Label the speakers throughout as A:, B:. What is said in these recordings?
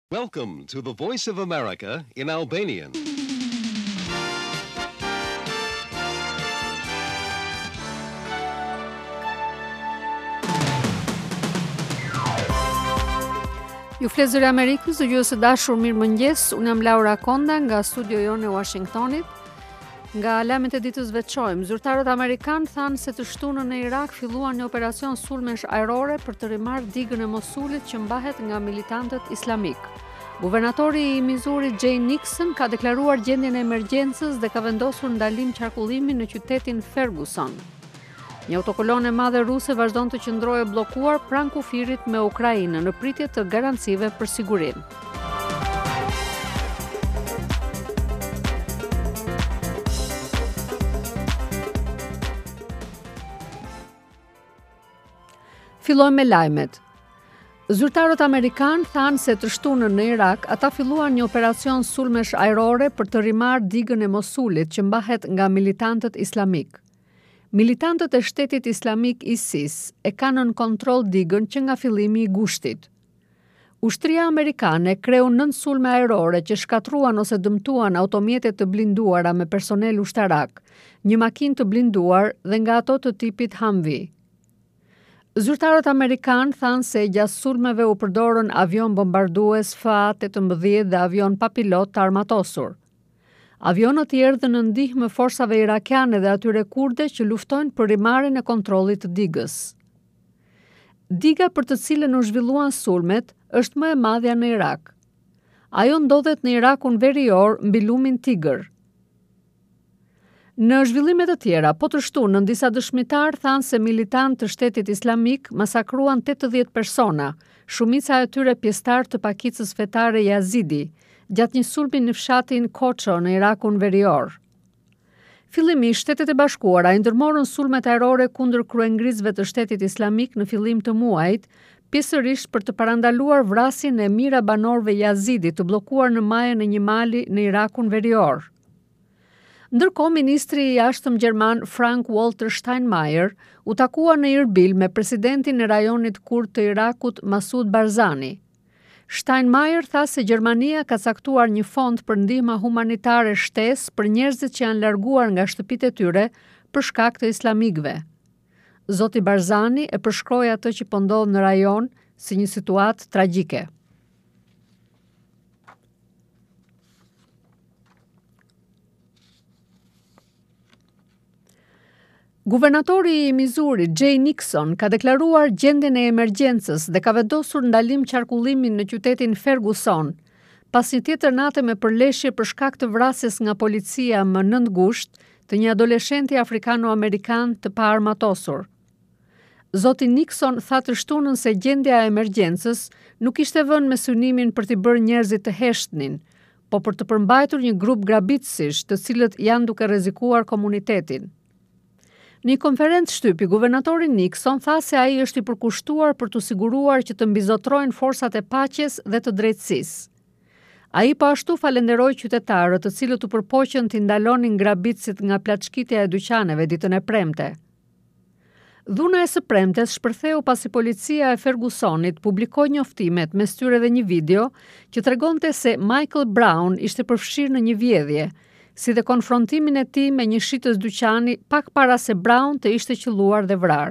A: Welcome to the Voice of America in Albanian.
B: Ju flet zëri Amerikës, dëgjues së dashur, mirëmëngjes. Unë jam Laura Konda nga studio jonë e Washingtonit. Nga lajmet e ditës veçojmë, zyrtarët amerikanë thanë se të shtunën në Irak filluan një operacion sulmesh ajrore për të rimarrë digën e Mosulit që mbahet nga militantët islamik. Guvernatori i Missouri Jay Nixon ka deklaruar gjendjen e emergjencës dhe ka vendosur ndalim qarkullimi në qytetin Ferguson. Një autokolon e madhe ruse vazhdon të qëndrojë bllokuar pranë kufirit me Ukrainën në pritje të garancive për sigurinë. Fillojmë me lajmet. Zyrtarët amerikanë thanë se të shtunën në Irak ata filluan një operacion sulmesh ajrore për të rimarrë digën e Mosulit që mbahet nga militantët islamik. Militantët e shtetit islamik ISIS e kanë në kontroll digën që nga fillimi i gushtit. Ushtria amerikane kreu 9 sulme ajrore që shkatruan ose dëmtuan automjete të blinduara me personel ushtarak, një makinë të blinduar dhe nga ato të tipit Humvee. Zyrtarët amerikanë thanë se gjatë sulmeve u përdorën avion bombardues Fa-18 dhe avion pa pilot të armatosur. Avionët i erdhën në ndihmë forsave irakiane dhe atyre kurde që luftojnë për rimarrjen e kontrollit të digës. Diga për të cilën u zhvilluan sulmet është më e madhja në Irak. Ajo ndodhet në Irakun verior mbi lumin Tigër. Në zhvillime të tjera, po të shtunën, disa dëshmitar thanë se militantë të shtetit islamik masakruan 80 persona, shumica e tyre pjesëtar të pakicës fetare Yazidi, gjatë një sulmi në fshatin Kocho në Irakun verior. Fillimisht, Shtetet e Bashkuara i ndërmorën sulmet ajrore kundër kryengrizëve të shtetit islamik në fillim të muajit, pjesërisht për të parandaluar vrasjen e mijëra banorëve Yazidi të bllokuar në majën e një mali në Irakun verior. Ndërkohë, ministri i jashtëm gjerman Frank-Walter Steinmeier u takua në Irbil me presidentin e rajonit kurd të Irakut Masoud Barzani. Steinmeier tha se Gjermania ka caktuar një fond për ndihmë humanitare shtesë për njerëzit që janë larguar nga shtëpitë e tyre për shkak të islamikëve. Zoti Barzani e përshkroi atë që po ndodh në rajon si një situatë tragjike. Guvernatori i Missouri Jay Nixon ka deklaruar gjendjen e emergjencës dhe ka vendosur ndalim qarkullimi në qytetin Ferguson, pas një tjetër nate me përleshje për shkak të vrasjes nga policia më 9 gusht të një adoleshenti afrikano-amerikan të paarmatosur. Zoti Nixon tha të shtunën se gjendja e emergjencës nuk ishte vënë me synimin për t'i bërë njerëzit të heshtnin, po për të përmbajtur një grup grabitësish të cilët janë duke rrezikuar komunitetin. Në një konferencë shtypi, guvernatori Nixon tha se ai është i përkushtuar për të siguruar që të mbizotrojnë forsat e paqes dhe të drejtësisë. Ai po ashtu falenderoi qytetarët të cilët u përpoqën të ndalonin grabitësit nga plaçkitja e dyqaneve ditën e premte. Dhuna e së premtes shpërtheu pasi policia e Fergusonit publikoi njoftimet mes tyre dhe një video që tregonte se Michael Brown ishte përfshirë në një vjedhje, si dhe konfrontimin e tij me një shitës dyqani pak para se Brown të ishte qelluar dhe vrarë.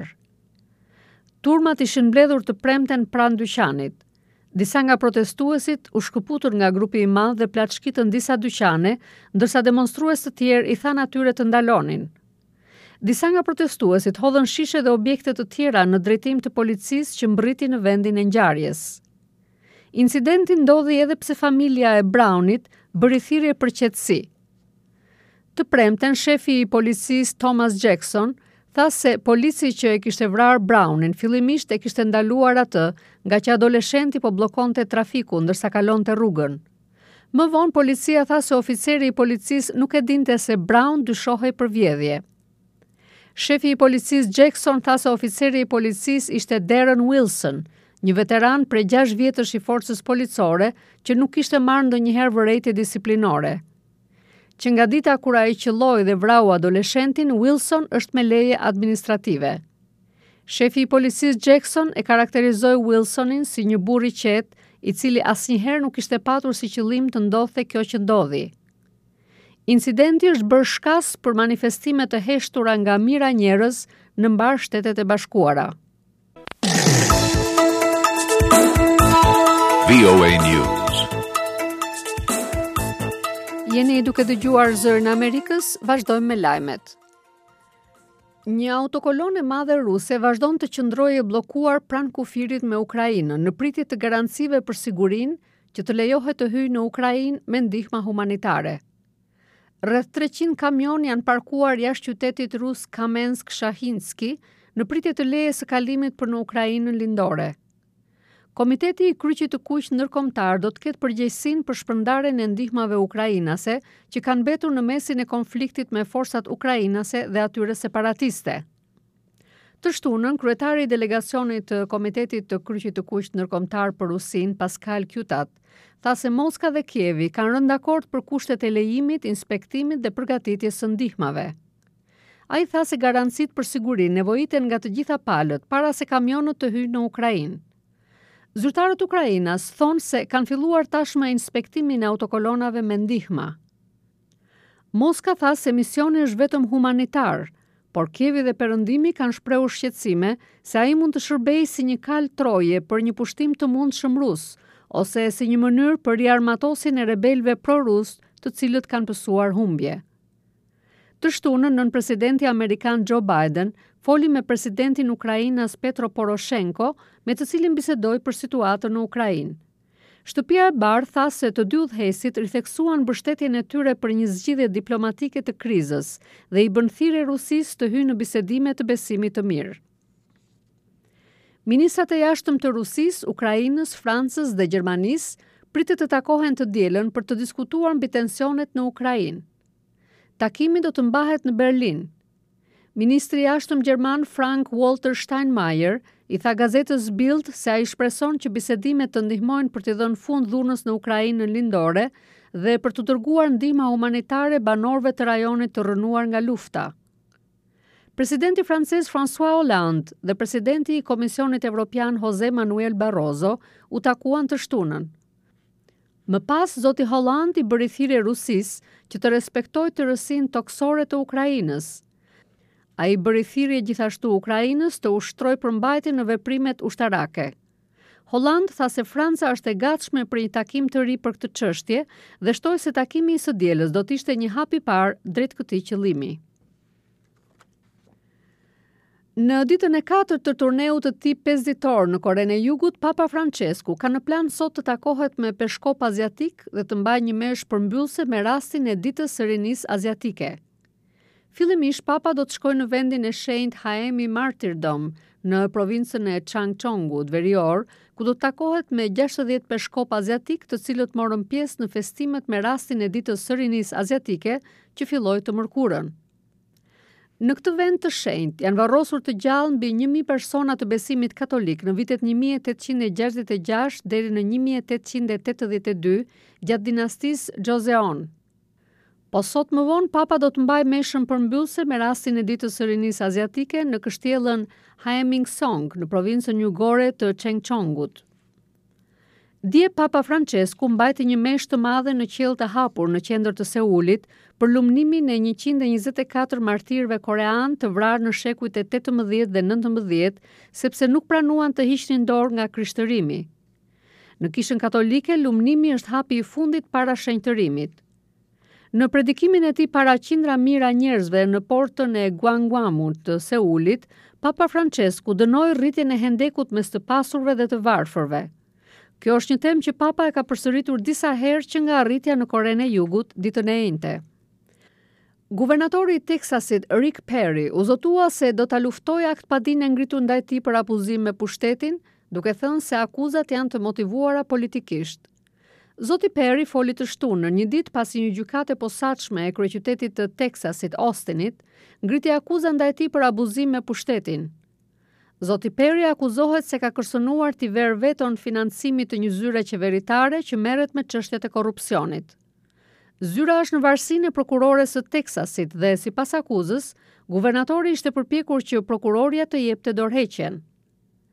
B: Turmat ishin mbledhur të premten pranë dyqanit. Disa nga protestuesit u shkëputur nga grupi i madh dhe plaçkitën disa dyqane, ndërsa demonstrues të tjerë i thanë atyre të ndalonin. Disa nga protestuesit hodhën shishe dhe objekte të tjera në drejtim të policisë që mbriti në vendin e ngjarjes. Incidenti ndodhi edhe pse familja e Brownit bëri thirrje për qetësi. Të premten, shefi i policisë Thomas Jackson tha se polici që e kishte vrarë Brownin fillimisht e kishte ndaluar atë nga që adoleshenti po bllokonte trafikun ndërsa kalonte rrugën. Më vonë policia tha se oficeri i policisë nuk e dinte se Brown dyshohej për vjedhje. Shefi i policisë Jackson tha se oficeri i policisë ishte Darren Wilson, një veteran prej 6 vjetësh i forcës policore që nuk kishte marrë ndonjëherë vërejtje disiplinore. Që nga dita kur ai qelloi dhe vrau adoleshentin, Wilson është me leje administrative. Shefi i policisë Jackson e karakterizoi Wilsonin si një burr i qetë, i cili asnjëherë nuk kishte patur si qëllim të ndodhte kjo që ndodhi. Incidenti është bërë shkas për manifestime të heshtura nga mijëra njerëz në mbar Shtetet e Bashkuara.
C: VOA News.
B: Jeni duke dëgjuar Zërin e Amerikës, vazhdojmë me lajmet. Një autokolon e madhe ruse vazhdon të qëndrojë bllokuar pranë kufirit me Ukrainën në pritje të garancive për sigurinë që të lejohet të hyjë në Ukrainë me ndihma humanitare. Rreth 300 kamion janë parkuar jashtë qytetit rus Kamensk-Shahinski në pritje të lejes së kalimit për në Ukrainën lindore. Komiteti i Kryqit të Kuq ndërkombëtar do të ketë përgjegjësinë për shpërndarjen e ndihmave ukrainase që kanë mbetur në mesin e konfliktit me forcat ukrainase dhe atyre separatiste. Të shtunën, kryetari i delegacionit të Komitetit të Kryqit të Kuq ndërkombëtar për Rusinë, Pascal Kytat, tha se Moska dhe Kievi kanë rënë dakord për kushtet e lejimit, inspektimit dhe përgatitjes së ndihmave. Ai tha se garancitë për sigurinë nevojiten nga të gjitha palët para se kamionët të hyjnë në Ukrainë. Zyrtarët Ukrainas thonë se kanë filluar tashmë inspektimin e autokolonave me ndihma. Moska tha se misioni është vetëm humanitar, por Kievi dhe Perëndimi kanë shprehur shqetësime se ai mund të shërbejë si një kal troje për një pushtim të mundshëm rus, ose si një mënyrë për riarmatosin e rebelëve pro-rus, të cilët kanë pësuar humbje. Të shtunën, nën-presidenti amerikan Joe Biden foli me presidentin Ukrainas Petro Poroshenko, me të cilin bisedoi për situatën në Ukrainë. Shtëpia e Bardhë tha se të dy udhëheqësit ritheksuan mbështetjen e tyre për një zgjidhje diplomatike të krizës dhe i bën thirrje Rusisë të hyjë në bisedime të besimit të mirë. Ministrat e jashtëm të Rusisë, Ukrainës, Francës dhe Gjermanisë pritet të takohen të dielën për të diskutuar mbi tensionet në Ukrainë. Takimi do të mbahet në Berlin. Ministri i jashtëm gjerman Frank-Walter Steinmeier i tha gazetës Bild se ai shpreson që bisedimet të ndihmojnë për të dhënë fund dhunës në Ukrainën lindore dhe për të dërguar ndihma humanitare banorëve të rajonit të rënuar nga lufta. Presidenti francez François Hollande dhe presidenti i Komisionit Evropian José Manuel Barroso u takuan të shtunën. Më pas, zoti Hollande i bëri thirrje Rusisë që të respektojë tërësinë toksore të Ukrainës. Ai bëri thirrje gjithashtu Ukrainës të ushtrojë përmbajtjen në veprimet ushtarake. Hollande tha se Franca është e gatshme për një takim të ri për këtë çështje dhe shtoi se takimi i së dielës do të ishte një hap i parë drejt këtij qëllimi. Në ditën e 4 të turneut të tip 5 ditor në Korenë e Jugut, Papa Francesku ka në plan sot të takohet me peshkop aziatik dhe të mbajë një meshë përmbyllëse me rastin e ditës së rinisë aziatike. Fillimisht, Papa do të shkojë në vendin e shenjtë Haemi Martyrdom në provincën e Changchongut verior, ku do të takohet me 60 peshkop aziatik, të cilët morën pjesë në festimet me rastin e ditës së rinisë aziatike që filloi të mërkurën. Në këtë vend të shenjtë janë varrosur të gjallë mbi 1000 persona të besimit katolik në vitet 1866 deri në 1882 gjatë dinastisë Joseon. Po sot më vonë, Papa do të mbajë meshën përmbyllëse me rastin e ditës së rinisë aziatike në kështjellën Haemingsong në provincën jugore të Changchongut. Dje Papa Francesku mbajti një meshë të madhe në qiell të hapur në qendër të Seulit për lumnimin e 124 martirëve korean të vrarë në shekujt e 18 dhe 19 sepse nuk pranuan të hiqnin dorë nga krishtërimi. Në Kishën Katolike, lumnimi është hapi i fundit para shenjtërimit. Në predikimin e tij para qindra mijëra njerëzve në portën e Gwanghwamun të Seulit, Papa Francesku dënoi rritjen e hendekut mes të pasurve dhe të varfërve. Kjo është një temë që Papa e ka përsëritur disa herë që nga arritja në Korenë e Jugut ditën e njëjtë. Guvernatori i Teksasit Rick Perry u zotua se do ta luftojë akt padine ngritur ndaj tij për abuzim me pushtetin, duke thënë se akuzat janë të motivuara politikisht. Zoti Perry foli të shtunën, një ditë pasi një gjykate e posaçme e kryeqytetit të Teksasit, Austinit, ngriti akuza ndaj tij për abuzim me pushtetin. Zoti Perry akuzohet se ka kërcënuar t'i verë veton financimit të një zyre qeveritare që merret me çështjet e korrupsionit. Zyra është në varësinë e prokurores së Teksasit dhe sipas akuzës, guvernatori ishte përpjekur që prokuroria të jepte dorëheqjen.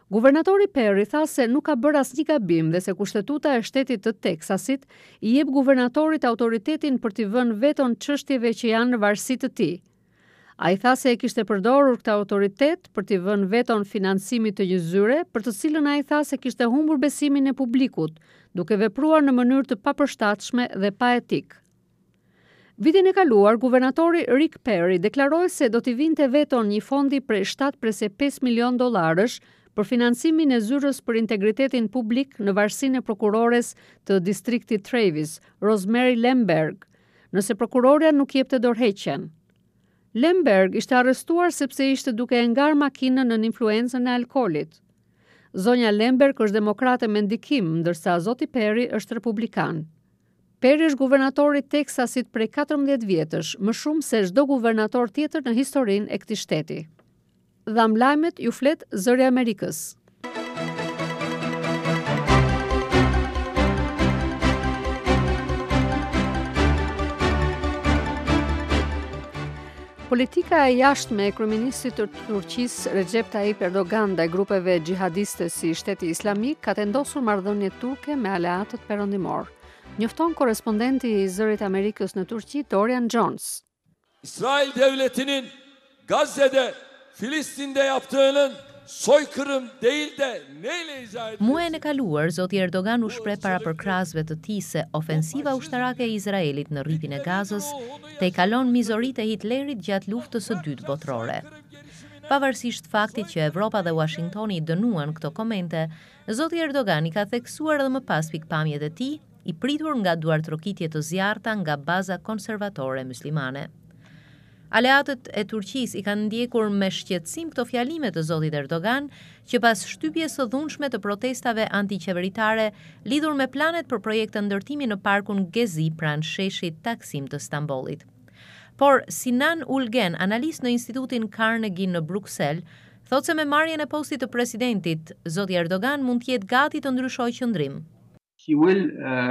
B: Guvernatori Perry tha se nuk ka bërë asnjë gabim dhe se kushtetuta e shtetit të Teksasit i jep guvernatorit autoritetin për t'i vënë veton çështjeve që janë në varësi të tij. Ai tha se e kishte përdorur këtë autoritet për t'i vënë veton financimit të një zyre, për të cilën ai tha se kishte humbur besimin e publikut, duke vepruar në mënyrë të papërshtatshme dhe pa etik. Vitin e kaluar, guvernatori Rick Perry deklaroi se do t'i vinte veton një fondi prej 7.5 milion dollarësh për financimin e zyrës për integritetin publik në varësinë e prokurores të distriktit Travis, Rosemary Lemberg, nëse prokuroria nuk jepte dorëheqjen. Lemberg ishte arrestuar sepse ishte duke e ngar makinën në influencën e alkoolit. Zonja Lemberg është demokrate me ndikim, ndërsa zoti Perry është republikan. Perry është guvernatori i Teksasit prej 14 vjetësh, më shumë se çdo guvernator tjetër në historinë e këtij shteti. Dham lajmet ju flet Zëri i Amerikës. Politika e jashtme e kryeministit të Turqisë Recep Tayyip Erdogan ndaj grupeve xhihadiste si Shteti Islamik ka vendosur marrëdhënie turke me aleatët perëndimor. Njofton korrespondenti i Zërit Amerikës në Turqi, Dorian Jones.
C: İsrail devletinin Gazze'de, Filistin'de yaptığının soykırım değil de neyle izah edilir?
D: Muajin e kaluar, zoti Erdogan u shpreh para përkrahasve të tij se ofensiva ushtarake e Izraelit në rripin e Gazës te kalon mizoritë e Hitlerit gjatë luftës së dytë botërore. Pavarësisht faktit që Evropa dhe Washingtoni i dënuan këto komente, zoti Erdogan i ka theksuar edhe më pas pikpamjet e tij, i pritur nga duartrokitje të zjarrta nga baza konservatore muslimane. Aleatët e Turqisë i kanë ndjekur me shqetësim këto fjalime të zotit Erdogan, që pas shtypjes së dhunshme të protestave antiqeveritare lidhur me planet për projekte ndërtimi në parkun Gezi pranë sheshit Taksim të Stambollit. Por Sinan Ulgen, analist në Institutin Carnegie në Bruksel, thotë se me marrjen e postit të presidentit, zoti Erdogan mund të jetë gati të ndryshojë qëndrim.
E: He will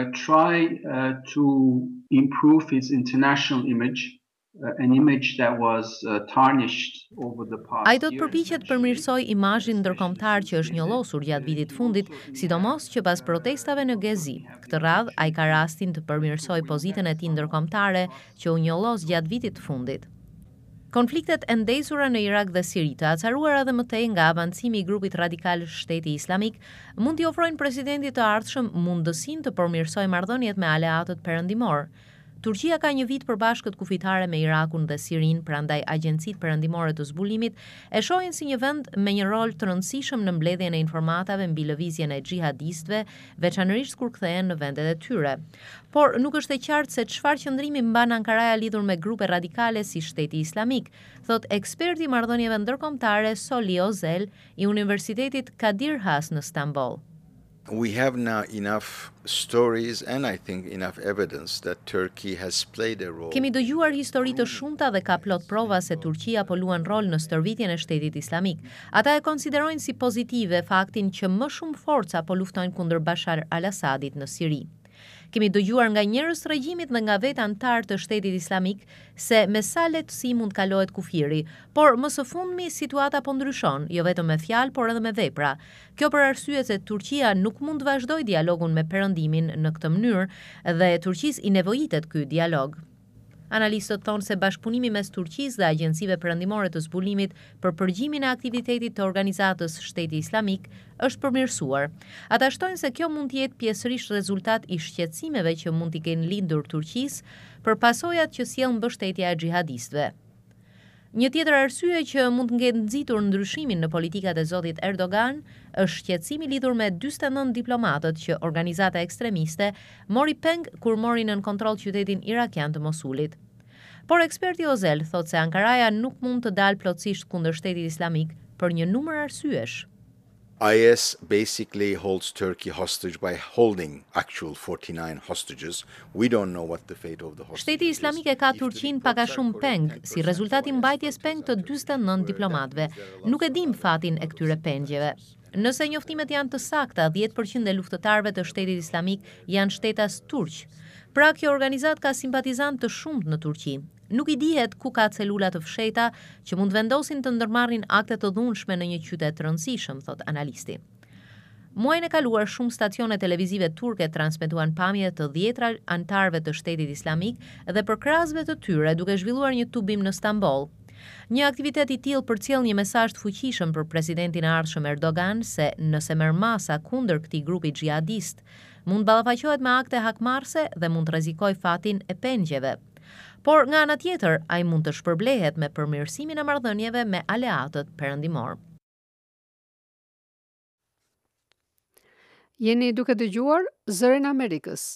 E: try to improve his international image. An image that was tarnished over the past.
D: Ai do të përpiqet të përmirësoj imazhin ndërkombëtar që është njollosur gjatë vitit fundit, sidomos që pas protestave në Gezi. Këtë radhë ai ka rastin të përmirësoj pozitën e tij ndërkombëtare që u njollos gjatë vitit të fundit. Konfliktet e ndezura në Irak dhe Siri, të acaruara edhe më tej nga avancimi i grupit radikal Shteti Islamik, mund t'i ofrojnë presidentit të ardhshëm mundësinë të përmirësojë marrëdhëniet me aleatët perëndimor. Turqia ka një vit përbashkët kufitare me Irakun dhe Sirin, prandaj agjencitë perëndimore të zbulimit e shohin si një vend me një rol të rëndësishëm në mbledhjen e informatave mbi lëvizjen e xhihadistëve, veçanërisht kur kthehen në vendet e tyre. Por nuk është e qartë se çfarë qëndrimi mban Ankaraja lidhur me grupe radikale si Shteti Islamik, thot eksperti i marrëdhënieve ndërkombëtare Soli Ozel i Universitetit Kadir Has në Stamboll.
F: We have now enough stories and I think enough evidence that Turkey has played a role.
D: Kemi dëgjuar histori të shumta dhe ka plot prova se Turqia po luan rol në stërvitjen e Shtetit Islamik. Ata e konsiderojnë si pozitive faktin që më shumë forca po luftojnë kundër Bashar al-Assadit në Siri. Kemi dëgjuar nga njerëz të regjimit dhe nga vetë antar të Shtetit Islamik se me sa lehtësi mund kalohet kufiri, por më së fundmi situata po ndryshon, jo vetëm me fjalë, por edhe me vepra. Kjo për arsye se Turqia nuk mund të vazhdojë dialogun me Perëndimin në këtë mënyrë dhe Turqisë i nevojitet ky dialog. Analistët thonë se bashkëpunimi mes Turqisë dhe agjencive perëndimore të zbulimit për përgjimin e aktivitetit të organizatës Shteti Islamik është përmirësuar. Ata shtojnë se kjo mund të jetë pjesërisht rezultat i shqetësimeve që mund t'i kenë lindur Turqisë për pasojat që sjell mbështetja e xhihadistëve. Një tjetër arsye që mund të ketë nxitur ndryshimin në politikat e zotit Erdogan është shqetësimi lidhur me 49 diplomatët që organizata ekstremiste mori peng kur mori nën kontroll qytetin irakian të Mosulit. Por eksperti Ozel thotë se Ankaraja nuk mund të dalë plotësisht kundër Shtetit Islamik për një numër arsyesh.
F: IS basically holds Turkey hostage by holding actual 49 hostages. We don't know what the fate of the hostages.
D: Shteti Islamik e ka Turqin pak a shumë peng, si rezultat i mbajtjes peng të 49 diplomatëve. Nuk e dim fatin e këtyre pengjeve. Nëse njoftimet janë të sakta, 10% e luftëtarëve të Shtetit Islamik janë shtetas turq. Pra kjo organizat ka simpatizant të shumt në Turqi. Nuk I dihet ku ka celula të fshehta që mund vendosin të ndërmarrin akte të dhunshme në një qytet të rëndësishëm, thot analisti. Muajin e kaluar shumë stacione televizive turke transmetuan pamje të 10 antarëve të Shtetit Islamik dhe përkrahasve të tyre duke zhvilluar një tubim në Stamboll. Një aktivitet I tillë përcjell një mesazh të fuqishëm për presidentin e ardhshëm Erdogan se nëse merr masa kundër këtij grupi xhihadist, mund ballafaqohet me akte hakmarrëse dhe mund të rrezikojë fatin e pengjeve. Por nga ana tjetër, ai mund të shpërblehet me përmirësimin e marrëdhënieve me aleatët perëndimor.
B: Jeni duke dëgjuar Zërin e Amerikës.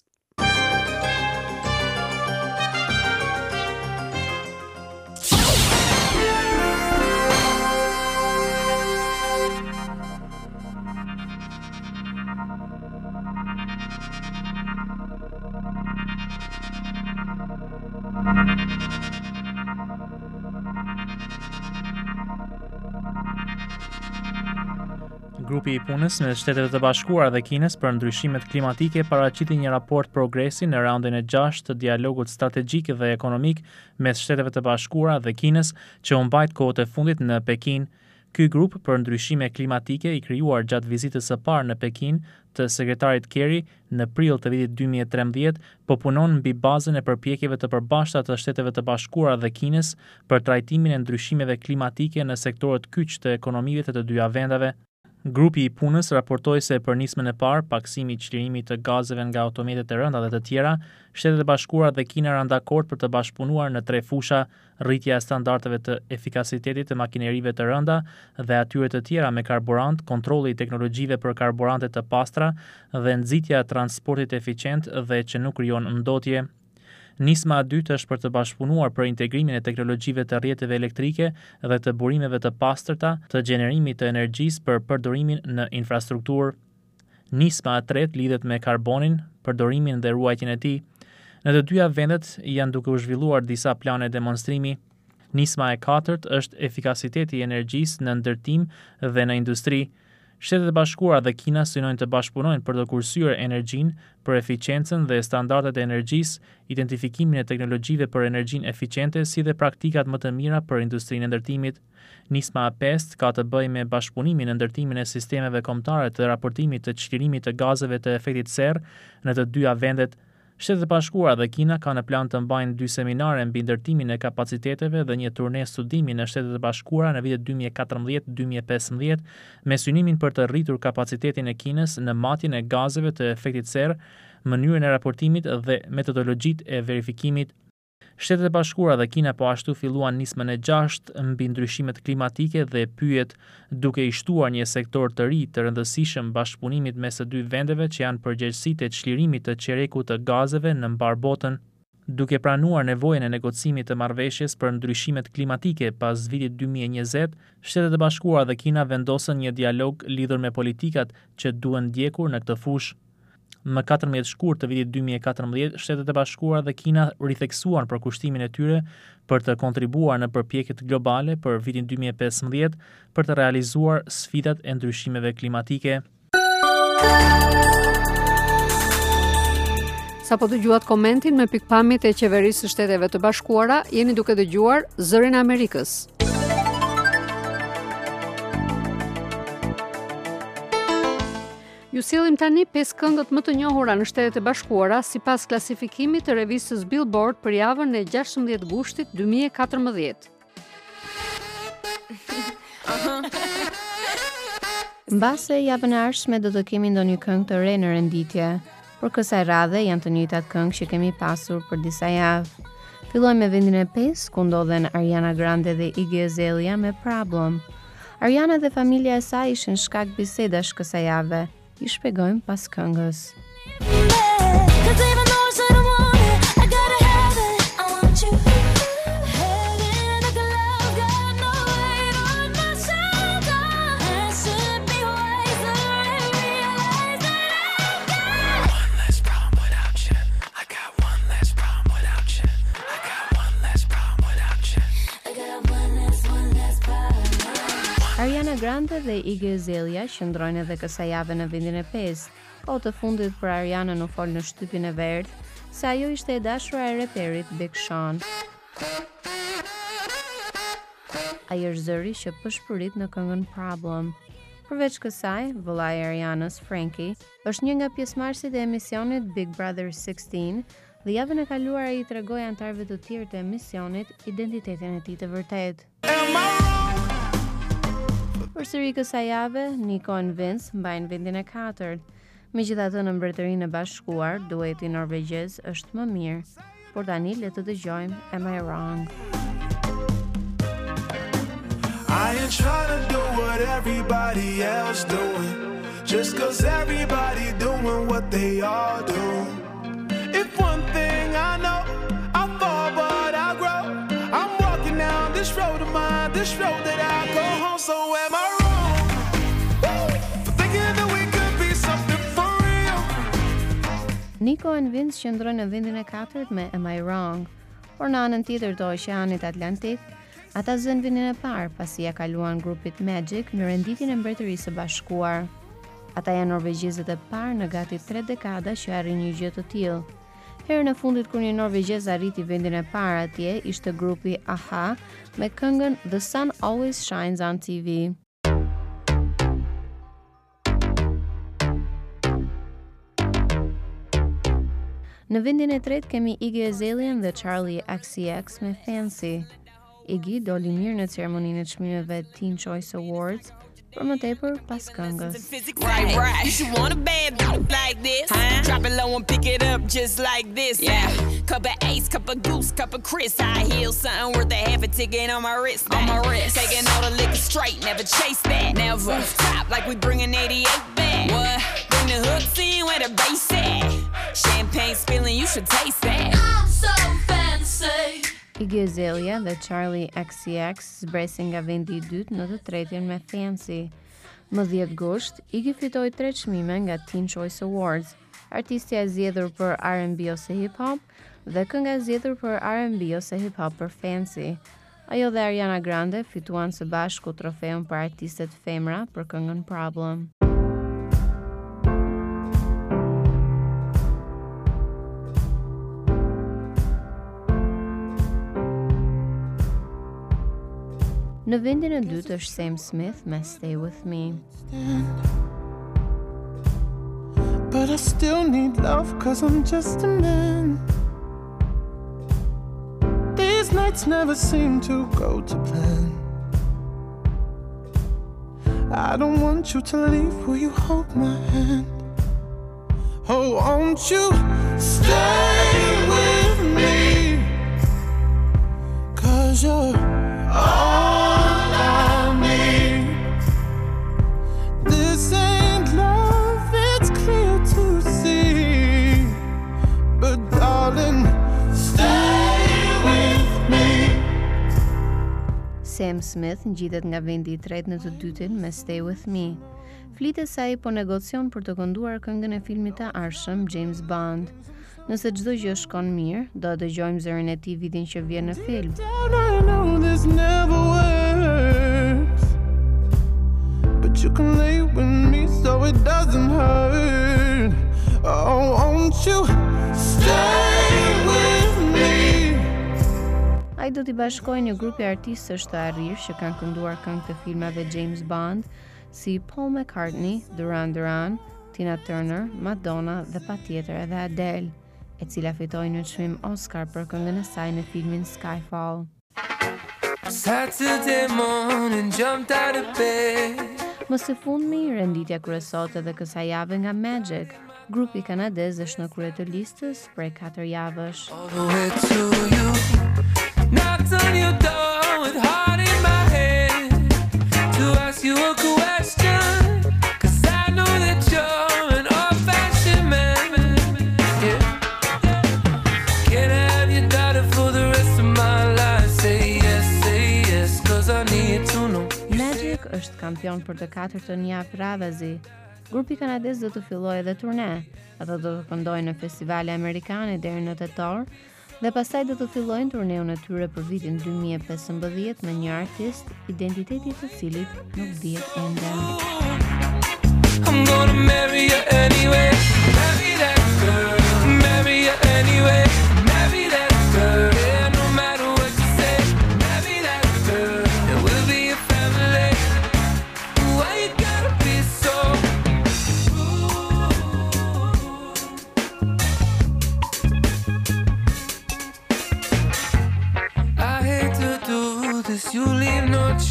G: Grupi I punës me Shtetet e Bashkuara dhe Kinës për ndryshimet klimatike paraqiti një raport progresi në raundin e 6 të dialogut strategjik dhe ekonomik mes Shteteve të Bashkuara dhe Kinës që u mbajt kohët e fundit në Pekin. Ky grup për ndryshime klimatike I krijuar gjatë vizitës së parë në Pekin të sekretarit Kerry në prill të vitit 2013 po punon mbi bazën e përpjekjeve të përbashkëta të Shteteve të Bashkuara dhe Kinës për trajtimin e ndryshimeve klimatike në sektorët kyç të ekonomive të dyja vendeve. Grupi I punës raportoi se për nismën e parë, paksimi I çlirimit të gazeve nga autometet e rënda dhe të tjera, Shtetet e Bashkuara dhe Kina rënë dakord për të bashkëpunuar në 3 fusha: rritja e standardeve të efikasitetit të makinerive të rënda dhe atyre të tjera me karburant, kontrolli I teknologjive për karburante të pastra dhe nxitja e transportit eficient dhe që nuk krijon ndotje. Nisma e dytë është për të bashkëpunuar për integrimin e teknologjive të rrjeteve elektrike dhe të burimeve të pastërta të gjenerimit të energjisë për përdorimin në infrastrukturë. Nisma e tretë lidhet me karbonin, përdorimin dhe ruajtjen e tij. Në të dyja vendet janë duke u zhvilluar disa plane demonstrimi. Nisma e katërt është efikasiteti I energjisë në ndërtim dhe në industri. Shtetet e Bashkuara dhe Kina synojnë të bashkëpunojnë për të kursyer energjinë, për eficiencën dhe standardet e energjisë, identifikimin e teknologjive për energjinë eficiente si dhe praktikat më të mira për industrinë e ndërtimit. Nisma e pestë ka të bëjë me bashkëpunimin në ndërtimin e sistemeve kombëtare të raportimit të çlirimit të gazeve të efektit serë në të dyja vendet. Shtetet e Bashkuara dhe Kina kanë në plan të mbajnë 2 seminare mbi ndërtimin e kapaciteteve dhe një turne studimi në Shtetet e Bashkuara në vitet 2014-2015 me synimin për të rritur kapacitetin e Kinës në matjen e gazeve të efektit serë, mënyrën e raportimit dhe metodologjitë e verifikimit. Shtetet e Bashkuara dhe Kina po ashtu filluan nismën e 6 mbi ndryshimet klimatike dhe pyet duke I shtuar një sektor të ri të rëndësishëm bashkëpunimit mes të dy vendeve që janë përgjegjësitë e çlirimit të qerekut të gazeve në mbar botën. Duke pranuar nevojën e negocimit të marrëveshjes për ndryshimet klimatike pas vitit 2020, Shtetet e Bashkuara dhe Kina vendosën një dialog lidhur me politikat që duhen ndjekur në këtë fushë. Më 14 shkurt të vitit 2014, Shtetet e Bashkuara dhe Kina ritheksuan përkushtimin e tyre për të kontribuar në përpjekjet globale për vitin 2015 për të realizuar sfidat e ndryshimeve klimatike.
B: Sapo dëgjuat komentin me pikpamjet e qeverisë së Shteteve të Bashkuara, jeni duke dëgjuar Zërin e Amerikës. Ju sillim tani 5 këngët më të njohura në Shtetet e Bashkuara sipas klasifikimit të revistës Billboard për javën e 16 gushtit 2014.
H: Mbase javën e ardhshme do të kemi ndonjë këngë të re në renditje. Por kësaj radhe janë të njëjtat këngë që kemi pasur për disa javë. Fillojmë me vendin e 5, ku ndodhen Ariana Grande dhe Iggy Azalea me Problem. Ariana dhe familja e saj ishin shkak bisedash kësaj jave. I shpjegojmë pas këngës. Ariana Grande dhe Iggy Azalea qëndrojnë edhe kësaj jave në vendin e 5. Kohë të fundit për Ariana u fol në shtypin e verdh se ajo ishte e dashura e reperit Big Sean. Ai është zëri që përshpërit në këngën Problem. Përveç kësaj, vëllai i Arianës, Frankie, është një nga pjesëmarrësit e emisionit Big Brother 16 dhe javën e kaluar ai tregoi anëtarëve të tjerë të emisionit identitetin e tij të vërtet. Përsëri kësaj jave, Nico and Vince mbajnë vendin e 4. Megjithatë, në Mbretërinë e Bashkuar, dueti norvegjez është më mirë. Por tani le të dëgjojmë Am I Wrong?
I: I ain't trying to do what everybody else doing, just 'cause everybody doing what they all do. If one thing I know, I fall but I grow. I'm walking down this road of mine, this road that I go home. So am I wrong for thinking that we could be something for real?
H: Nico and Vince qëndrojnë në vendin e 4 me Am I Wrong? Por në anën tjetër të Oqeanit Atlantik, ata zënë vendin e parë pasi ja kaluan grupit Magic në renditjen e Mbretërisë së Bashkuar. Ata janë norvegjezët e parë në gati 3 dekada që arrin një gjë të tillë. Herën e fundit kur një norvegjez arriti vendin e parë atje ishte grupi a-ha me këngën The Sun Always Shines on TV. Në vendin e tretë kemi Iggy Azalea dhe Charlie XCX me Fancy. Iggy doli mirë në ceremoninë e çmimeve Teen Choice Awards, për më tepër pas këngës.
J: Right. You should want a bad like this. Drop it low and pick it up just like this. Yeah. Cup of Ace, cup of Goose, cup of Chris. High heels, something worth a half a ticket on my wrist. On my wrist. Taking all the liquor straight, never chase that. Never. Top like we bringing 88 back. What? Bring the hooks in where the bass at. Champagne spilling, you should taste that. I'm so fancy.
H: Iggy Azalea dhe Charlie XCX zbresin nga vendi i dytë në të tretjen me Fancy. Më 10 gusht, Iggy fitoi 3 çmime nga Teen Choice Awards, artistja e zgjedhur për R&B ose hip hop dhe kënga e zgjedhur për R&B ose hip hop për Fancy. Ajo dhe Ariana Grande fituan së bashku trofeun për artistet femra për këngën Problem. Në vendin e dytë është Sam Smith me Stay With Me.
I: But I still need love 'cause I'm just a man. These nights never seem to go to plan. I don't want you to leave, will you hold my hand? Oh, won't you stay with me? 'Cause you're all I need. This ain't love, it's clear to see. But darling, stay with me.
H: Sam Smith ngjitet nga vendi i tretë në të dytin me Stay With Me. Flitet se ai po negocion për të kënduar këngën e filmit të arshëm James Bond. Nëse çdo gjë shkon mirë, do të dëgjojmë zërin e tij vitin që vjen në film.
I: I know this never works, but you can lay with me so it doesn't hurt. Oh, won't you stay with me?
H: Ai do t'i bashkojë një grupi artistësh të arrirë që kanë kënduar këngë të filmave James Bond, si Paul McCartney, Duran Duran, Tina Turner, Madonna dhe patjetër edhe Adele, e cila fitoi një çmim Oscar për këngën e saj në filmin Skyfall.
I: Saturday morning jumped out of bed.
H: Më së fundmi, renditja kryesorë edhe kësaj jave nga Magic. Grupi kanadez është në krye të listës prej 4 javësh.
I: All the way to you, knocked on your door with heart in my head to ask you a question, 'cause I know that you're an old-fashioned man. Yeah. Can I have your daughter for the rest of my life? Say yes, 'cause I need to know.
H: Magic është kampion për të 4-ën javë radhazi. Grupi kanadez do të fillojë edhe turne. Ata do të këndojnë në festivale amerikane deri në tetor dhe pastaj do të fillojnë turneun e tyre për vitin 2015 me një artist identiteti të cilit nuk dihet ende.
I: I'm gonna marry you anyway. Marry that girl. Marry you anyway. Marry that girl. Yeah, no matter what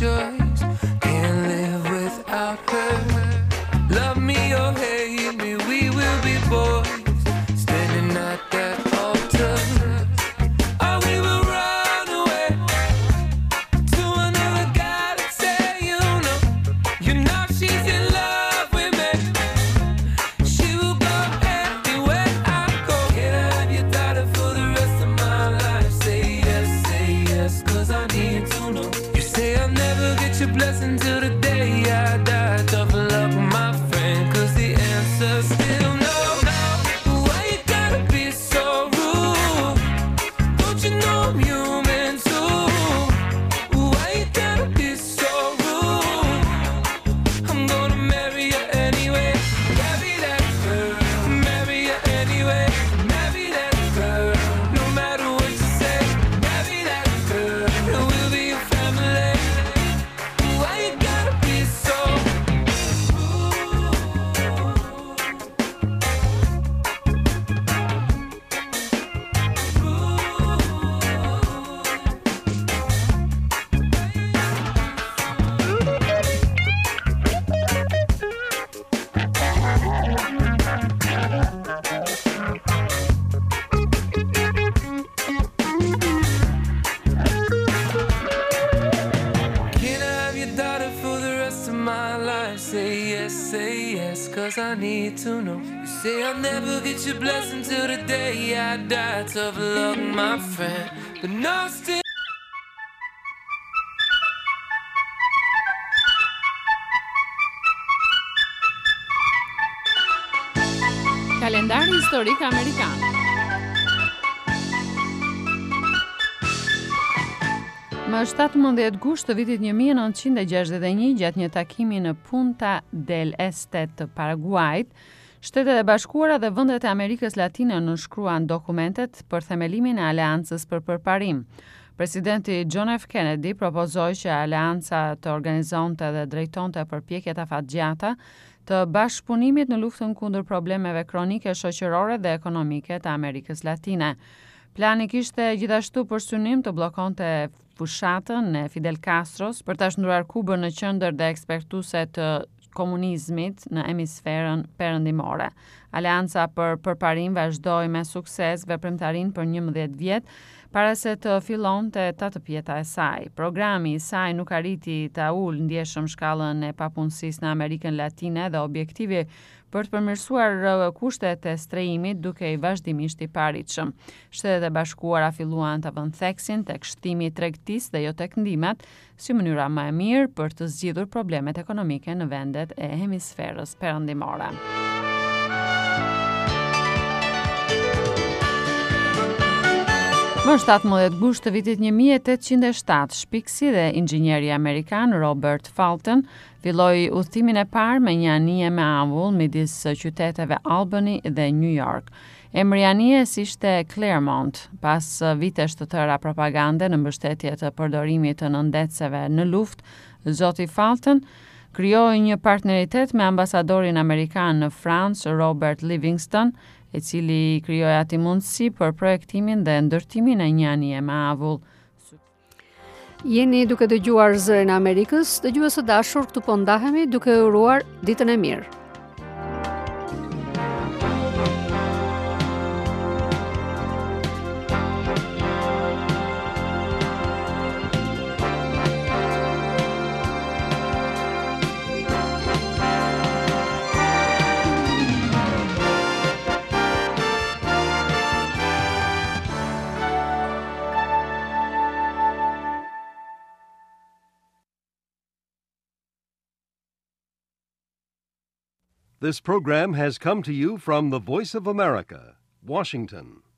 I: choice. Can't live without her. Love me or hate me, we will be boys. Standing at that altar. Or we will run away to another galaxy, you know. You know she's in love with me. She will go anywhere I go. Can I have your daughter for the rest of my life? Say yes, 'cause I need to know. You say I'll never get your blessing till the day I die. Tough luck, my friend, 'cause the answer's still no. Why you gotta be so rude? Don't you know I'm human too? Why you gotta be so rude? I'm gonna marry you anyway. Marry that girl. Marry you anyway. Marry that girl. No matter what you say. Marry that girl. We'll be a family. Why you gotta be so Can I have your daughter for the rest of my life? Say yes, 'cause I need to know. You say I'll never get your blessing till the day I die. Tough luck, my friend, but no still.
K: Kalendari historik amerikan. Më 17 gusht të vitit 1961, gjatë një takimi në Punta del Este të Paraguajt, Shtetet e Bashkuara dhe vendet e Amerikës Latine nënshkruan dokumentet për themelimin e Aleancës për Përparim. Presidenti John F. Kennedy propozoi që Aleanca të organizonte dhe drejtonte përpjekjet afatgjata të bashkëpunimit në luftën kundër problemeve kronike shoqërore dhe ekonomike të Amerikës Latine. Plani kishte gjithashtu për synim të bllokonte fushatën e Fidel Castros për ta shndruar Kubën në qendër dhe eksportuese të komunizmit në hemisferën perëndimore. Aleanca për Përparim vazhdoi me sukses veprimtarinë për 11 vjet para se të fillonte tatëpjeta e saj. Programi i saj nuk arriti ta ulë ndjeshëm shkallën e papunësisë në Amerikën Latine dhe objektivi për të përmirësuar kushtet e strehimit duke i vazhdimisht i paritshëm. Shtetet e Bashkuara filluan të vënë theksin tek shtimi i tregtisë dhe jo tek ndihmat, si mënyra më e mirë për të zgjidhur problemet ekonomike në vendet e hemisferës perëndimore. Më 17 gusht të vitit 1807, shpikësi dhe inxhinieri amerikan Robert Fulton filloi udhëtimin e parë me një anije me avull midis qyteteve Albany dhe New York. Emri i anijes ishte Claremont, pas vitesh të tëra propagande në mbështetje të përdorimit të nëndetëseve në luftë. Zoti Fulton krijoi një partneritet me ambasadorin amerikan në Francë, Robert Livingston, e cili krijoi atë mundësi për projektimin dhe ndërtimin e një anije me avull.
B: Jeni duke dëgjuar Zërin e Amerikës, dëgjues të dashur, këtu po ndahemi duke uruar ditën e mirë.
A: This program has come to you from the Voice of America, Washington.